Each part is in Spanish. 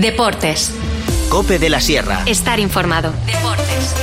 Deportes. COPE de la Sierra. Estar informado. Deportes.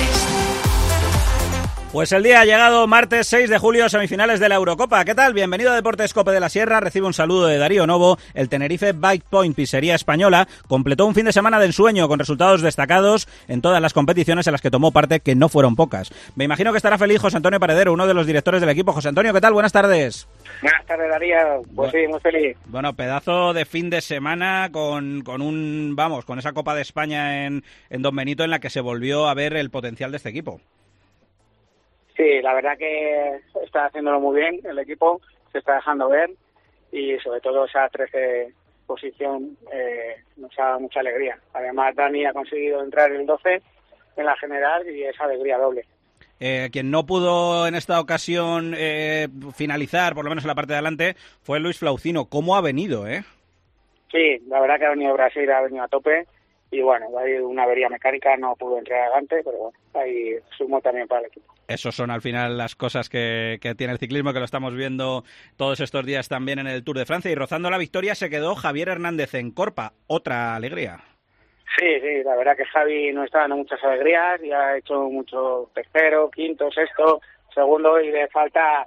Pues el día ha llegado, martes 6 de julio, semifinales de la Eurocopa. ¿Qué tal? Bienvenido a Deportes COPE de la Sierra. Recibe un saludo de Darío Novo. El Tenerife Bike Point, pizzería española, completó un fin de semana de ensueño con resultados destacados en todas las competiciones en las que tomó parte, que no fueron pocas. Me imagino que estará feliz José Antonio Paredero, uno de los directores del equipo. José Antonio, ¿qué tal? Buenas tardes. Buenas tardes, Darío. Pues sí, muy feliz. Bueno, pedazo de fin de semana con esa Copa de España en Don Benito, en la que se volvió a ver el potencial de este equipo. Sí, la verdad que está haciéndolo muy bien el equipo, se está dejando ver y sobre todo esa 13 posición nos da mucha alegría. Además, Dani ha conseguido entrar el 12 en la general y es alegría doble. Quien no pudo en esta ocasión finalizar, por lo menos en la parte de adelante, fue Luis Flaucino. ¿Cómo ha venido, Sí, la verdad que ha venido Brasil, ha venido a tope y bueno, hay una avería mecánica, no pudo entrar adelante, pero bueno, ahí sumó también para el equipo. Esos son al final las cosas que tiene el ciclismo, que lo estamos viendo todos estos días también en el Tour de Francia. Y rozando la victoria se quedó Javier Hernández en Corpa. Otra alegría. Sí, la verdad que Javi nos está dando muchas alegrías y ha hecho mucho tercero, quinto, sexto, segundo y le falta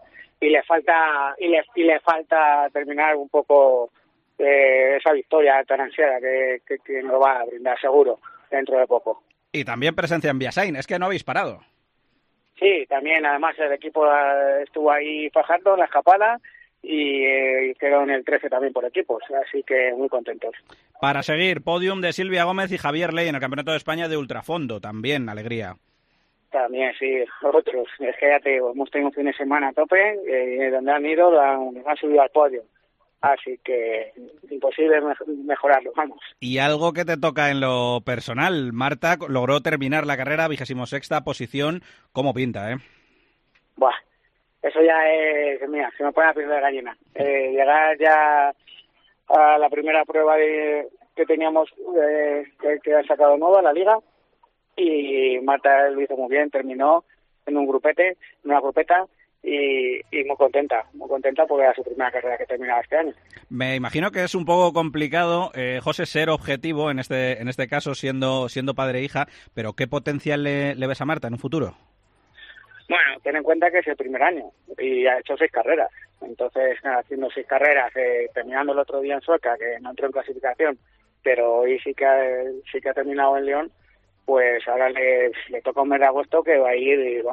terminar un poco esa victoria tan ansiada que nos va a brindar seguro dentro de poco. Y también presencia en Biasain, es que no habéis parado. Sí, también además el equipo estuvo ahí fajando en la escapada y quedó en el 13 también por equipos, así que muy contentos. Para seguir, podium de Silvia Gómez y Javier Ley en el Campeonato de España de Ultrafondo, también alegría. También, sí, otros. Es que ya te digo, hemos tenido un fin de semana a tope y donde han ido han subido al podio. Así que imposible mejorarlo, vamos. Y algo que te toca en lo personal, Marta logró terminar la carrera, 26ª posición. ¿Cómo pinta, Buah, eso ya es, mira, se me pone la piel de gallina. Llegar ya a la primera prueba que teníamos, que han sacado nueva, la liga, y Marta lo hizo muy bien, terminó en una grupeta, y muy contenta porque era su primera carrera que terminaba este año. Me imagino que es un poco complicado, José, ser objetivo en este caso siendo padre e hija, pero ¿qué potencial le ves a Marta en un futuro? Bueno, ten en cuenta que es el primer año y ha hecho 6 carreras, entonces haciendo 6 carreras, terminando el otro día en Sueca, que no entró en clasificación, pero hoy sí que ha terminado en León, pues ahora le toca un mes de agosto que va a ir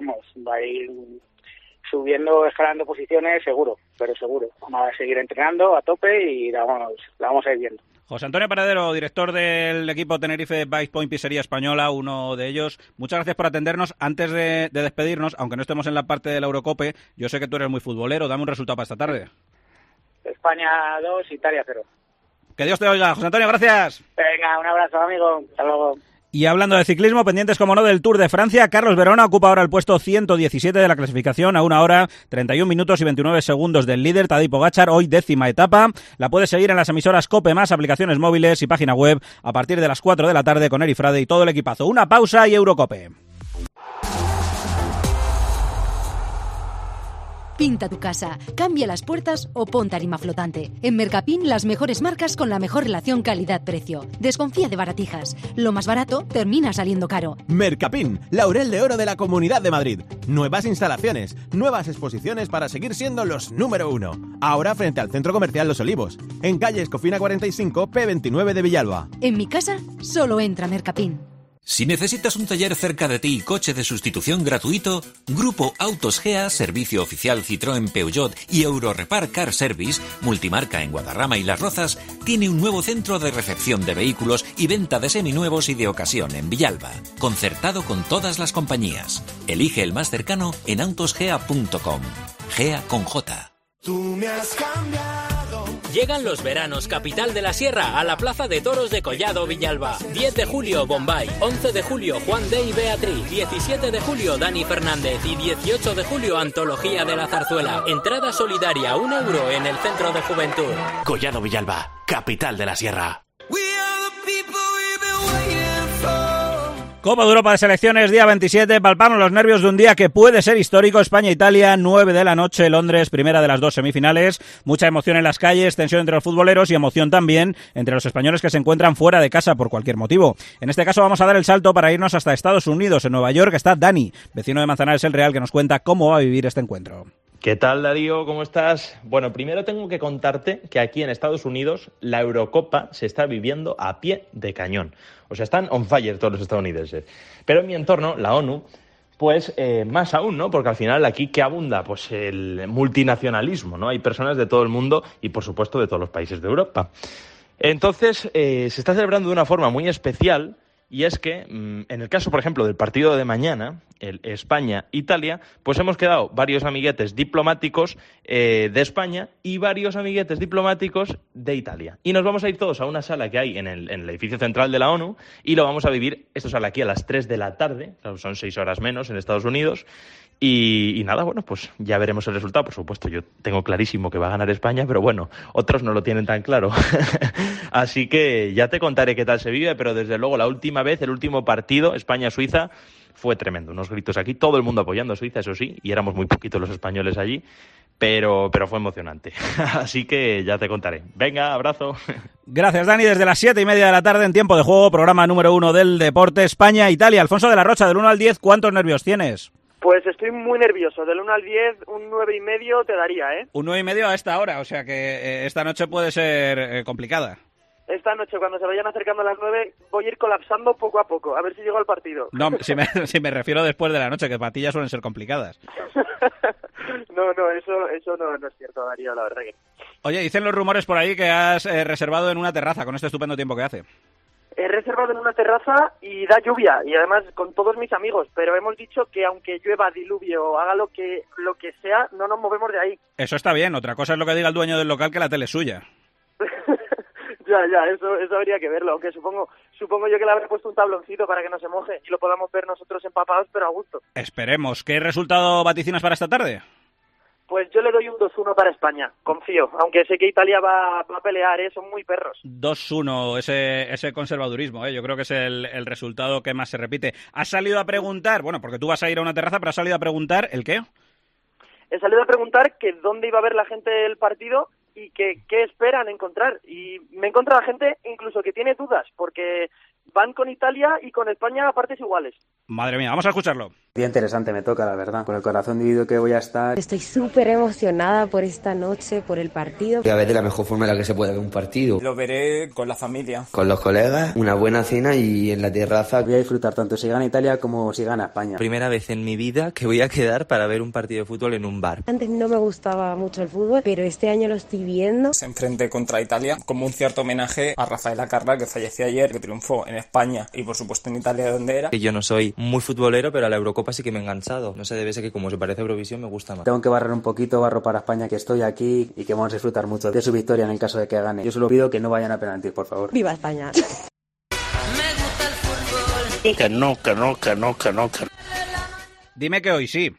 subiendo, escalando posiciones, seguro. Vamos a seguir entrenando a tope y la vamos a ir viendo. José Antonio Paredero, director del equipo Tenerife Bike Point Pizzería Española, uno de ellos. Muchas gracias por atendernos. Antes de despedirnos, aunque no estemos en la parte de la Eurocope, yo sé que tú eres muy futbolero. Dame un resultado para esta tarde. España 2, Italia 0. Que Dios te oiga. José Antonio, gracias. Venga, un abrazo, amigo. Hasta luego. Y hablando de ciclismo, pendientes como no del Tour de Francia, Carlos Verona ocupa ahora el puesto 117 de la clasificación a 1 hora, 31 minutos y 29 segundos del líder Tadej Pogačar, hoy 10ª etapa. La puedes seguir en las emisoras COPE+, aplicaciones móviles y página web a partir de las 4 de la tarde con Eri Frade y todo el equipazo. Una pausa y Eurocope. Pinta tu casa, cambia las puertas o pon tarima flotante. En Mercapin, las mejores marcas con la mejor relación calidad-precio. Desconfía de baratijas. Lo más barato termina saliendo caro. Mercapin, Laurel de Oro de la Comunidad de Madrid. Nuevas instalaciones, nuevas exposiciones para seguir siendo los número 1. Ahora frente al Centro Comercial Los Olivos, en calle Escofina 45, P29 de Villalba. En mi casa, solo entra Mercapin. Si necesitas un taller cerca de ti y coche de sustitución gratuito, Grupo Autos Gea, servicio oficial Citroën, Peugeot y Eurorepar Car Service, multimarca en Guadarrama y Las Rozas, tiene un nuevo centro de recepción de vehículos y venta de seminuevos y de ocasión en Villalba, concertado con todas las compañías. Elige el más cercano en autosgea.com. Gea con J. Tú me has cambiado. Llegan los veranos Capital de la Sierra a la Plaza de Toros de Collado Villalba. 10 de julio Bombay, 11 de julio Juan de y Beatriz, 17 de julio Dani Fernández y 18 de julio Antología de la Zarzuela. Entrada solidaria, €1 en el Centro de Juventud. Collado Villalba, Capital de la Sierra. Copa de Europa de Selecciones, día 27, palpamos los nervios de un día que puede ser histórico. España-Italia, 9 de la noche, Londres, primera de las dos semifinales. Mucha emoción en las calles, tensión entre los futboleros y emoción también entre los españoles que se encuentran fuera de casa por cualquier motivo. En este caso vamos a dar el salto para irnos hasta Estados Unidos. En Nueva York está Dani, vecino de Manzanares el Real, que nos cuenta cómo va a vivir este encuentro. ¿Qué tal, Darío? ¿Cómo estás? Bueno, primero tengo que contarte que aquí en Estados Unidos la Eurocopa se está viviendo a pie de cañón. O sea, están on fire todos los estadounidenses. Pero en mi entorno, la ONU, pues más aún, ¿no? Porque al final aquí, ¿qué abunda? Pues el multinacionalismo, ¿no? Hay personas de todo el mundo y, por supuesto, de todos los países de Europa. Entonces, se está celebrando de una forma muy especial. Y es que, en el caso, por ejemplo, del partido de mañana, el España-Italia, pues hemos quedado varios amiguetes diplomáticos de España y varios amiguetes diplomáticos de Italia. Y nos vamos a ir todos a una sala que hay en el edificio central de la ONU y lo vamos a vivir, esto sale aquí a las 3 de la tarde, son 6 horas menos en Estados Unidos. Y nada, bueno, pues ya veremos el resultado. Por supuesto, yo tengo clarísimo que va a ganar España, pero bueno, otros no lo tienen tan claro. Así que ya te contaré qué tal se vive, pero desde luego la última vez, el último partido, España-Suiza, fue tremendo. Unos gritos aquí, todo el mundo apoyando a Suiza, eso sí, y éramos muy poquitos los españoles allí, pero fue emocionante. Así que ya te contaré. Venga, abrazo. Gracias, Dani. Desde las 7:30 de la tarde en Tiempo de Juego, programa número 1 del deporte, España-Italia. Alfonso de la Rocha, del 1 al 10, ¿cuántos nervios tienes? Pues estoy muy nervioso. Del 1 al 10, un 9,5 te daría, ¿eh? Un 9,5 a esta hora, o sea que esta noche puede ser complicada. Esta noche, cuando se vayan acercando a las 9, voy a ir colapsando poco a poco, a ver si llego al partido. No, si me refiero después de la noche, que para ti ya suelen ser complicadas. No, eso no es cierto, Darío, la verdad que... Oye, dicen los rumores por ahí que has reservado en una terraza con este estupendo tiempo que hace. He reservado en una terraza y da lluvia, y además con todos mis amigos, pero hemos dicho que aunque llueva, diluvio o haga lo que sea, no nos movemos de ahí. Eso está bien, otra cosa es lo que diga el dueño del local, que la tele es suya. Ya, eso habría que verlo, aunque supongo yo que le habré puesto un tabloncito para que no se moje y lo podamos ver nosotros empapados, pero a gusto. Esperemos. ¿Qué resultado vaticinas para esta tarde? Pues yo le doy un 2-1 para España, confío, aunque sé que Italia va a pelear, son muy perros. 2-1, ese conservadurismo, yo creo que es el resultado que más se repite. ¿Has salido a preguntar, bueno, porque tú vas a ir a una terraza, pero has salido a preguntar el qué? He salido a preguntar que dónde iba a ver la gente el partido y qué esperan encontrar. Y me he encontrado gente incluso que tiene dudas, porque van con Italia y con España a partes iguales. Madre mía, vamos a escucharlo. Día interesante me toca, la verdad. Con el corazón dividido que voy a estar. Estoy súper emocionada por esta noche, por el partido. Voy a ver de la mejor forma en la que se puede ver un partido. Lo veré con la familia. Con los colegas, una buena cena y en la terraza. Voy a disfrutar tanto si gana Italia como si gana España. Primera vez en mi vida que voy a quedar para ver un partido de fútbol en un bar. Antes no me gustaba mucho el fútbol, pero este año lo estoy viendo. Se enfrenté contra Italia como un cierto homenaje a Rafael Acarra, que falleció ayer, que triunfó en España y por supuesto en Italia, donde era. Yo no soy muy futbolero, pero a la Eurocopa sí que me he enganchado. No sé, debe ser que como se parece a Eurovisión me gusta más. Tengo que barrer un poquito, barro para España, que estoy aquí y que vamos a disfrutar mucho de su victoria en el caso de que gane. Yo solo pido que no vayan a penaltis, por favor. ¡Viva España! Me gusta el fútbol. Que no. Dime que hoy sí.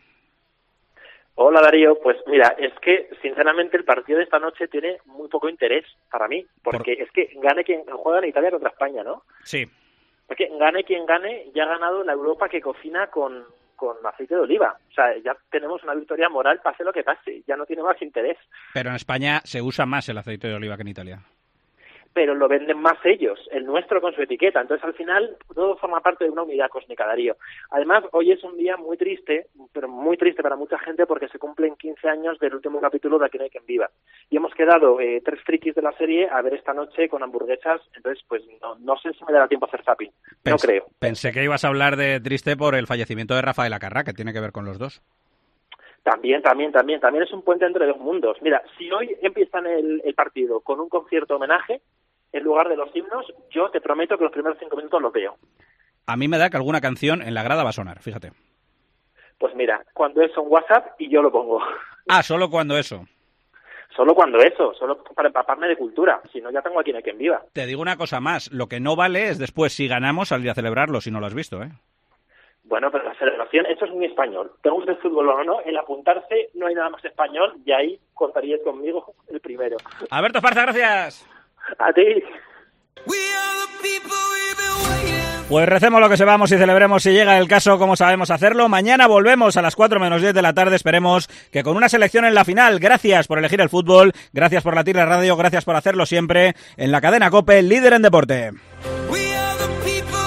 Hola Darío, pues mira, es que sinceramente el partido de esta noche tiene muy poco interés para mí, porque es que gane quien juega en Italia contra España, ¿no? Sí. Porque gane quien gane, ya ha ganado la Europa que cocina con aceite de oliva. O sea, ya tenemos una victoria moral, pase lo que pase, ya no tiene más interés. Pero en España se usa más el aceite de oliva que en Italia. Pero lo venden más ellos, el nuestro con su etiqueta. Entonces, al final, todo forma parte de una unidad cósmica, Darío. Además, hoy es un día muy triste, pero muy triste para mucha gente, porque se cumplen 15 años del último capítulo de Aquí no hay quien viva. Y hemos quedado 3 frikis de la serie a ver esta noche con hamburguesas. Entonces, pues no sé si me dará tiempo a hacer zapping. No creo. Pensé que ibas a hablar de triste por el fallecimiento de Rafael Acarra, que tiene que ver con los dos. También es un puente entre dos mundos. Mira, si hoy empiezan el partido con un concierto homenaje, en lugar de los himnos, yo te prometo que los primeros 5 minutos los veo. A mí me da que alguna canción en la grada va a sonar, fíjate. Pues mira, cuando eso en WhatsApp y yo lo pongo. Ah, solo cuando eso. Solo para empaparme de cultura, si no ya tengo aquí en el quien viva. Te digo una cosa más, lo que no vale es después, si ganamos, salir a celebrarlo, si no lo has visto, ¿eh? Bueno, pero la celebración, esto es muy español. Te gusta el fútbol o no, el apuntarse no hay nada más español y ahí contarías conmigo el primero. Alberto Esparza, gracias. A ti. We are the people we've been waiting Pues recemos lo que sepamos y celebremos si llega el caso como sabemos hacerlo. Mañana volvemos a las 4 menos 10 de la tarde. Esperemos que con una selección en la final. Gracias por elegir el fútbol, gracias por latir la radio, gracias por hacerlo siempre en la cadena COPE, líder en deporte. We are the people.